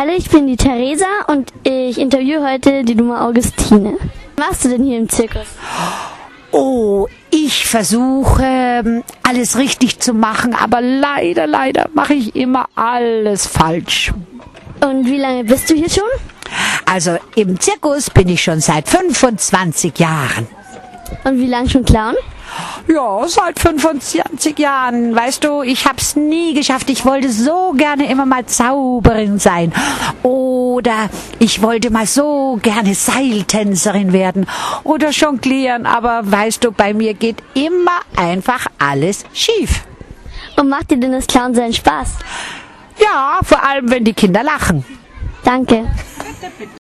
Hallo, ich bin die Theresa und ich interviewe heute die dumme Augustine. Was machst du denn hier im Zirkus? Oh, ich versuche, alles richtig zu machen, aber leider mache ich immer alles falsch. Und wie lange bist du hier schon? Also im Zirkus bin ich schon seit 25 Jahren. Und wie lange schon Clown? Ja, seit 25 Jahren. Weißt du, ich hab's nie geschafft. Ich wollte so gerne immer mal Zauberin sein. Oder ich wollte mal so gerne Seiltänzerin werden. Oder jonglieren. Aber weißt du, bei mir geht immer einfach alles schief. Und macht dir denn das Clown seinen Spaß? Ja, vor allem, wenn die Kinder lachen. Danke.